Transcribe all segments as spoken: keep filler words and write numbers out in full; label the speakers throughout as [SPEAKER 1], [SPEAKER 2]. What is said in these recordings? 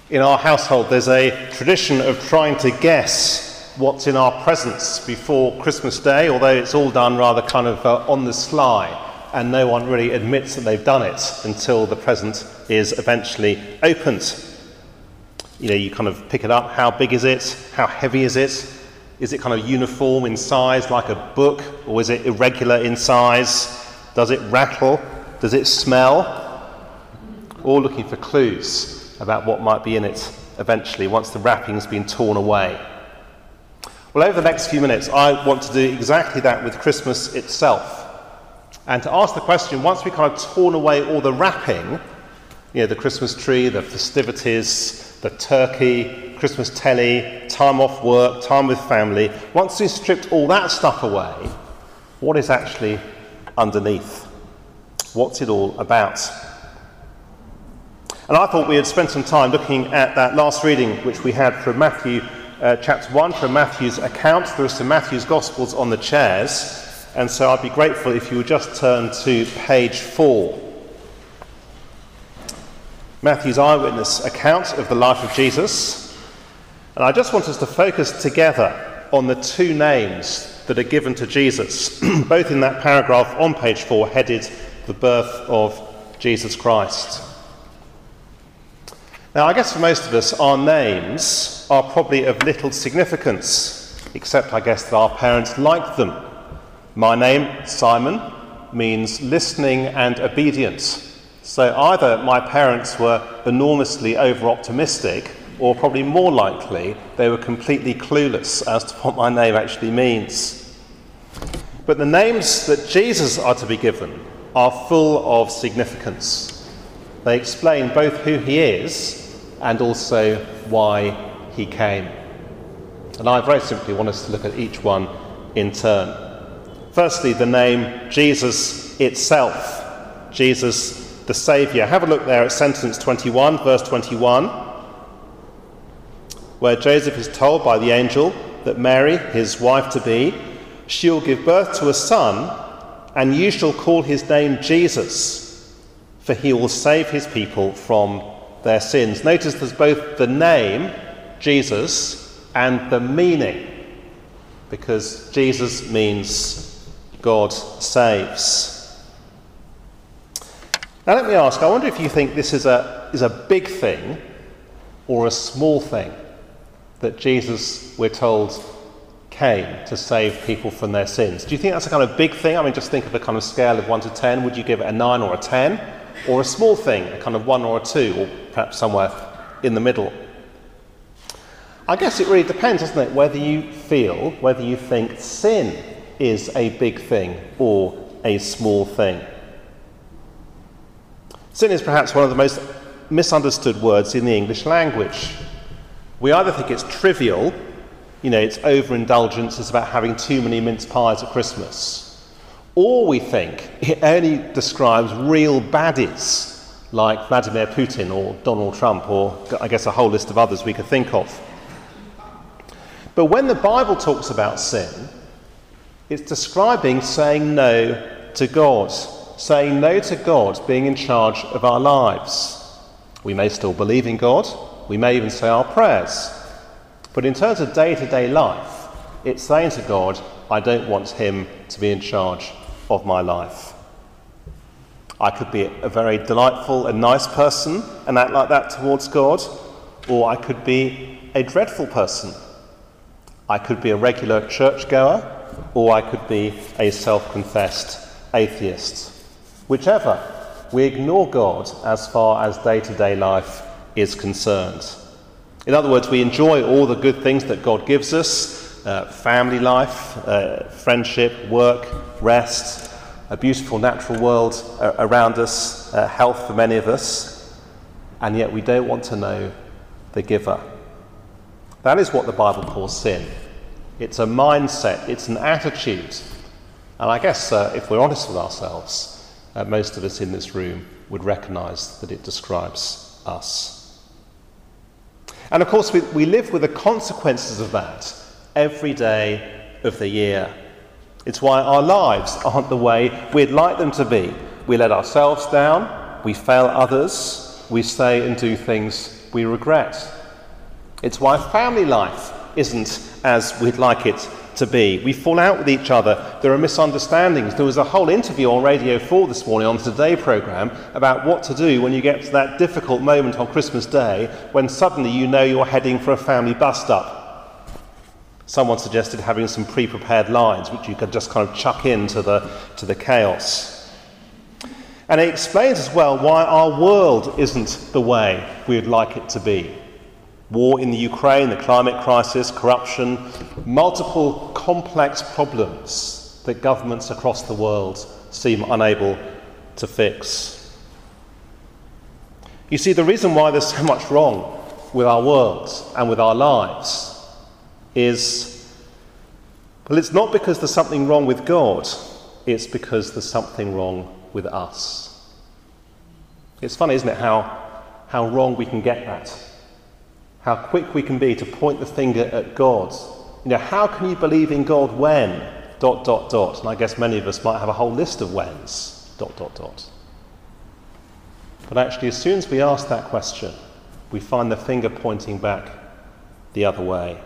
[SPEAKER 1] In our household, there's a tradition of trying to guess what's in our presents before Christmas Day, although it's all done rather kind of uh, on the sly, and no one really admits that they've done it until the present is eventually opened. You know, you kind of pick it up. How big is it? How heavy is it? Is it kind of uniform in size, like a book, or is it irregular in size? Does it rattle? Does it smell? All looking for clues about what might be in it eventually, once the wrapping's been torn away. Well, over the next few minutes, I want to do exactly that with Christmas itself. And to ask the question, once we've kind of torn away all the wrapping, you know, the Christmas tree, the festivities, the turkey, Christmas telly, time off work, time with family, once we've stripped all that stuff away, what is actually underneath? What's it all about? And I thought we had spent some time looking at that last reading which we had from Matthew uh, chapter one, from Matthew's account. There are some Matthew's Gospels on the chairs, and so I'd be grateful if you would just turn to page four. Matthew's eyewitness account of the life of Jesus. And I just want us to focus together on the two names that are given to Jesus, both in that paragraph on page four, headed The Birth of Jesus Christ. Now, I guess for most of us, our names are probably of little significance, except I guess that our parents liked them. My name, Simon, means listening and obedient. So either my parents were enormously over-optimistic, or probably more likely, they were completely clueless as to what my name actually means. But the names that Jesus are to be given are full of significance. They explain both who he is and also why he came. And I very simply want us to look at each one in turn. Firstly, the name Jesus itself, Jesus the Saviour. Have a look there at sentence twenty-one, verse twenty-one, where Joseph is told by the angel that Mary, his wife-to-be, she will give birth to a son, and you shall call his name Jesus, for he will save his people from their sins. Notice there's both the name, Jesus, and the meaning, because Jesus means God saves. Now let me ask, I wonder if you think this is a, is a big thing or a small thing that Jesus, we're told, came to save people from their sins. Do you think that's a kind of big thing? I mean, just think of a kind of scale of one to ten. Would you give it a nine or a ten? Or a small thing, a kind of one or a two, or perhaps somewhere in the middle? I guess it really depends, doesn't it, whether you feel, whether you think sin is a big thing or a small thing. Sin is perhaps one of the most misunderstood words in the English language. We either think it's trivial, you know, it's overindulgence, it's about having too many mince pies at Christmas, or we think it only describes real baddies like Vladimir Putin or Donald Trump, or I guess a whole list of others we could think of. But when the Bible talks about sin, it's describing saying no to God, saying no to God being in charge of our lives. We may still believe in God, we may even say our prayers, but in terms of day-to-day life, it's saying to God, I don't want him to be in charge of my life. I could be a very delightful and nice person and act like that towards God, or I could be a dreadful person. I could be a regular churchgoer, or I could be a self-confessed atheist. Whichever, we ignore God as far as day-to-day life is concerned. In other words, we enjoy all the good things that God gives us, uh, family life, uh, friendship, work, rest, a beautiful natural world uh, around us, uh, health for many of us, and yet we don't want to know the giver. That is what the Bible calls sin. It's a mindset, it's an attitude. And I guess uh, if we're honest with ourselves, uh, most of us in this room would recognise that it describes us. And of course we, we live with the consequences of that every day of the year. It's why our lives aren't the way we'd like them to be. We let ourselves down, we fail others, we say and do things we regret. It's why family life isn't as we'd like it to be. We fall out with each other. There are misunderstandings. There was a whole interview on Radio four this morning on the Today programme about what to do when you get to that difficult moment on Christmas Day when suddenly you know you're heading for a family bust-up. Someone suggested having some pre-prepared lines which you could just kind of chuck into the, to the chaos. And it explains as well why our world isn't the way we'd like it to be. War in the Ukraine, the climate crisis, corruption, multiple complex problems that governments across the world seem unable to fix. You see, the reason why there's so much wrong with our world and with our lives is, well, it's not because there's something wrong with God, it's because there's something wrong with us. It's funny, isn't it, how, how wrong we can get that. How quick we can be to point the finger at God. You know, how can you believe in God when? Dot, dot, dot. And I guess many of us might have a whole list of whens. Dot, dot, dot. But actually, as soon as we ask that question, we find the finger pointing back the other way.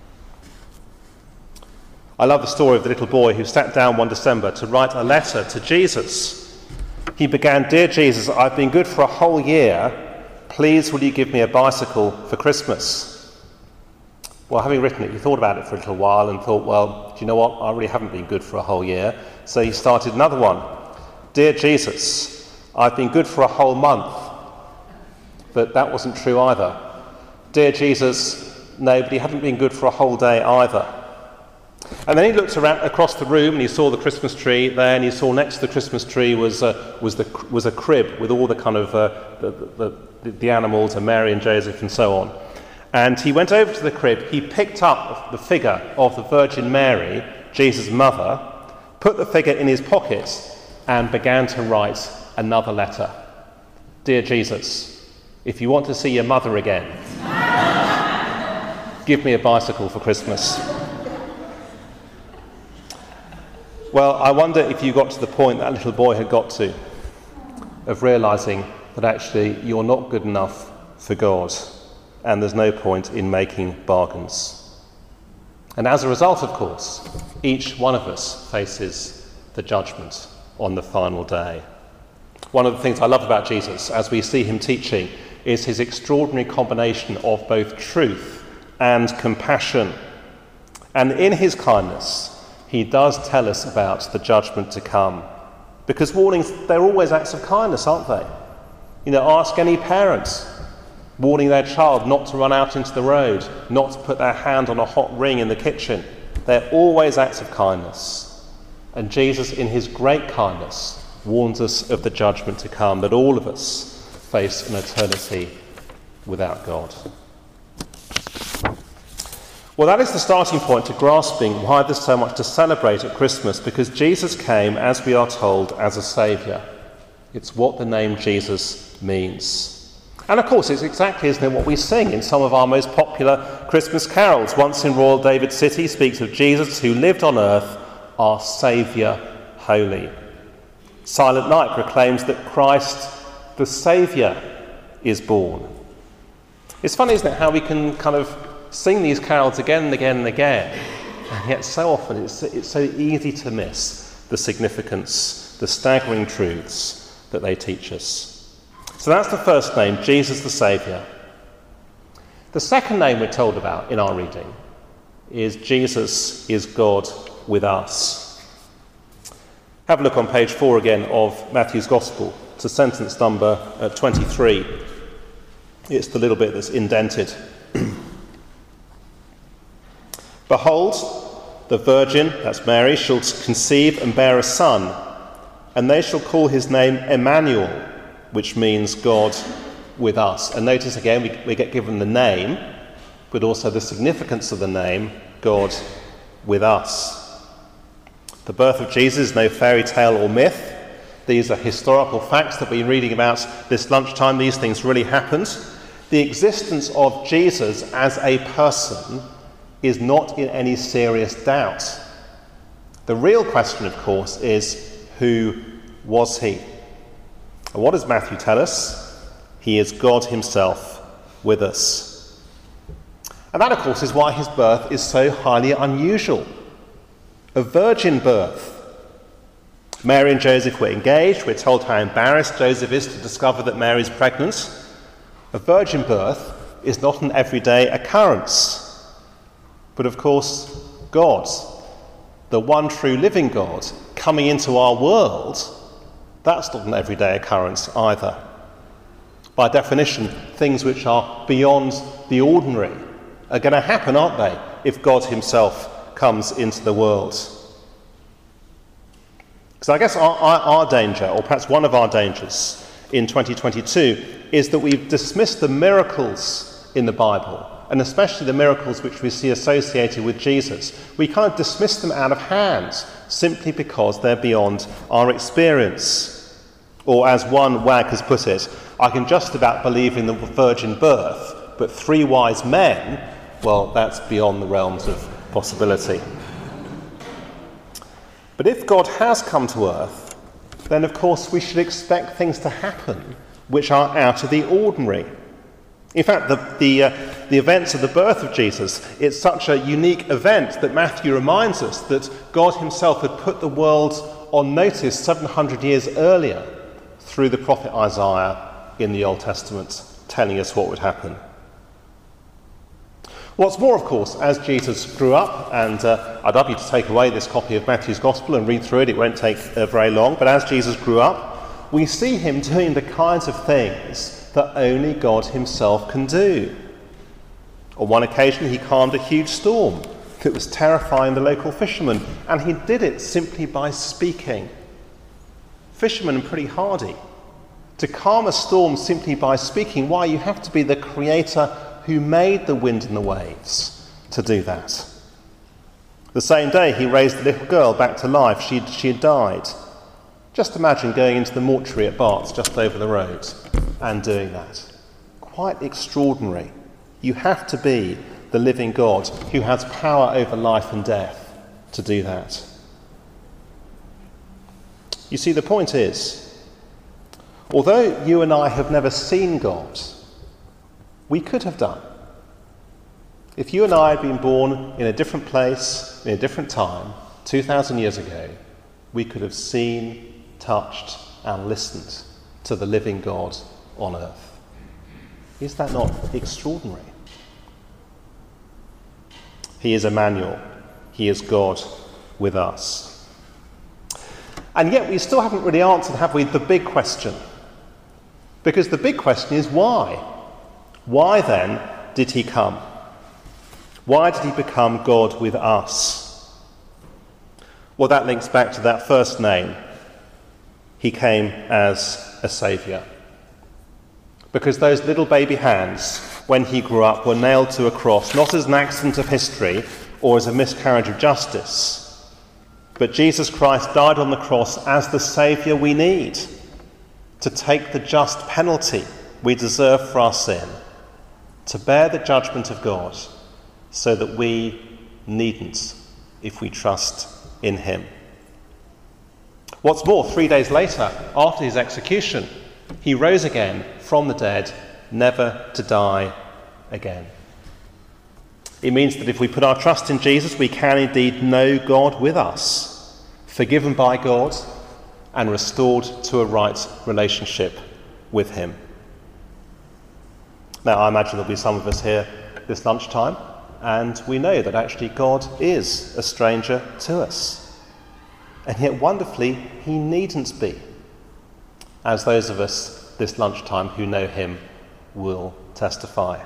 [SPEAKER 1] I love the story of the little boy who sat down one December to write a letter to Jesus. He began, "Dear Jesus, I've been good for a whole year. Please, will you give me a bicycle for Christmas?" Well, having written it, he thought about it for a little while and thought, well, do you know what? I really haven't been good for a whole year. So he started another one. "Dear Jesus, I've been good for a whole month." But that wasn't true either. "Dear Jesus," no, but he hadn't been good for a whole day either. And then he looked around across the room and he saw the Christmas tree there, and he saw next to the Christmas tree was uh, was the was a crib with all the kind of uh, the, the, the animals and Mary and Joseph and so on. And he went over to the crib. He picked up the figure of the Virgin Mary, Jesus' mother, put the figure in his pocket, and began to write another letter. "Dear Jesus, if you want to see your mother again, give me a bicycle for Christmas." Well, I wonder if you got to the point that little boy had got to, of realising that actually you're not good enough for God, and there's no point in making bargains. And as a result, of course, each one of us faces the judgment on the final day. One of the things I love about Jesus, as we see him teaching, is his extraordinary combination of both truth and compassion. And in his kindness, he does tell us about the judgment to come. Because warnings, they're always acts of kindness, aren't they? You know, ask any parents warning their child not to run out into the road, not to put their hand on a hot ring in the kitchen. They're always acts of kindness. And Jesus, in his great kindness, warns us of the judgment to come, that all of us face an eternity without God. Well, that is the starting point to grasping why there's so much to celebrate at Christmas, because Jesus came, as we are told, as a saviour. It's what the name Jesus means. And of course, it's exactly, isn't it, what we sing in some of our most popular Christmas carols. Once in Royal David City speaks of Jesus who lived on earth, our Saviour holy. Silent Night proclaims that Christ, the Saviour, is born. It's funny, isn't it, how we can kind of sing these carols again and again and again, and yet so often it's, it's so easy to miss the significance, the staggering truths that they teach us. So that's the first name, Jesus the Saviour. The second name we're told about in our reading is Jesus is God with us. Have a look on page four again of Matthew's Gospel to sentence number uh, twenty-three. It's the little bit that's indented. "Behold, the Virgin," that's Mary, "shall conceive and bear a son, and they shall call his name Emmanuel," which means God with us. And notice again, we, we get given the name, but also the significance of the name, God with us. The birth of Jesus is no fairy tale or myth. These are historical facts that we've been reading about this lunchtime. These things really happened. The existence of Jesus as a person is not in any serious doubt. The real question, of course, is who was he? And what does Matthew tell us? He is God himself with us. And that, of course, is why his birth is so highly unusual. A virgin birth. Mary and Joseph were engaged. We're told how embarrassed Joseph is to discover that Mary's pregnant. A virgin birth is not an everyday occurrence. But of course, God, the one true living God, coming into our world, that's not an everyday occurrence either. By definition, things which are beyond the ordinary are going to happen, aren't they, if God himself comes into the world? So I guess our, our, our danger, or perhaps one of our dangers in twenty twenty-two, is that we've dismissed the miracles in the Bible, and especially the miracles which we see associated with Jesus. We kind of dismiss them out of hand simply because they're beyond our experience. Or as one wag has put it, I can just about believe in the virgin birth, but three wise men, well, that's beyond the realms of possibility. But if God has come to earth, then of course we should expect things to happen which are out of the ordinary. In fact, the, the, uh, the events of the birth of Jesus, it's such a unique event that Matthew reminds us that God himself had put the world on notice seven hundred years earlier through the prophet Isaiah in the Old Testament, telling us what would happen. What's more, of course, as Jesus grew up, and uh, I'd love you to take away this copy of Matthew's Gospel and read through it, it won't take uh, very long, but as Jesus grew up, we see him doing the kinds of things that only God himself can do. On one occasion, he calmed a huge storm that was terrifying the local fishermen, and he did it simply by speaking. Fishermen are pretty hardy. To calm a storm simply by speaking, why, you have to be the creator who made the wind and the waves to do that. The same day, he raised the little girl back to life. She, she had died. Just imagine going into the mortuary at Barts just over the road and doing that. Quite extraordinary. You have to be the living God who has power over life and death to do that. You see, the point is, although you and I have never seen God, we could have done. If you and I had been born in a different place, in a different time, two thousand years ago, we could have seen, touched, and listened to the living God on earth. Is that not extraordinary? He is Emmanuel. He is God with us. And yet we still haven't really answered, have we, the big question? Because the big question is why? Why then did he come? Why did he become God with us? Well, that links back to that first name. He came as a saviour. Because those little baby hands, when he grew up, were nailed to a cross, not as an accident of history or as a miscarriage of justice, but Jesus Christ died on the cross as the saviour we need to take the just penalty we deserve for our sin, to bear the judgment of God, so that we needn't if we trust in him. What's more, three days later, after his execution, he rose again from the dead, never to die again. It means that if we put our trust in Jesus, we can indeed know God with us, forgiven by God, and restored to a right relationship with him. Now, I imagine there'll be some of us here this lunchtime, and we know that actually God is a stranger to us. And yet, wonderfully, he needn't be, as those of us this lunchtime who know him will testify.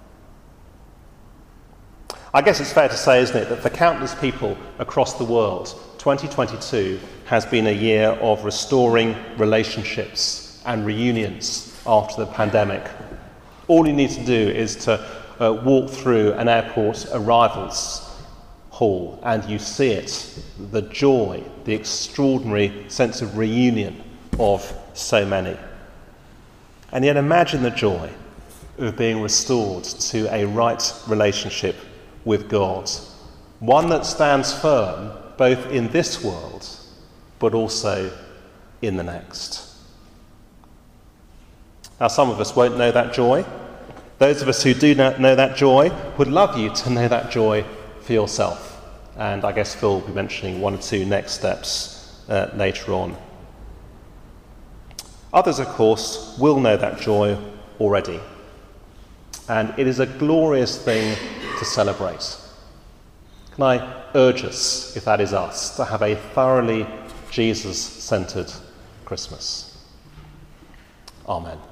[SPEAKER 1] I guess it's fair to say, isn't it, that for countless people across the world, twenty twenty-two has been a year of restoring relationships and reunions after the pandemic. All you need to do is to uh, walk through an airport arrivals hall and you see it, the joy, the extraordinary sense of reunion of so many. And yet imagine the joy of being restored to a right relationship with God, one that stands firm both in this world but also in the next. Now, some of us won't know that joy. Those of us who do know that joy would love you to know that joy for yourself. And I guess Phil will be mentioning one or two next steps uh, later on. Others, of course, will know that joy already. And it is a glorious thing to celebrate. Can I urge us, if that is us, to have a thoroughly Jesus-centred Christmas? Amen.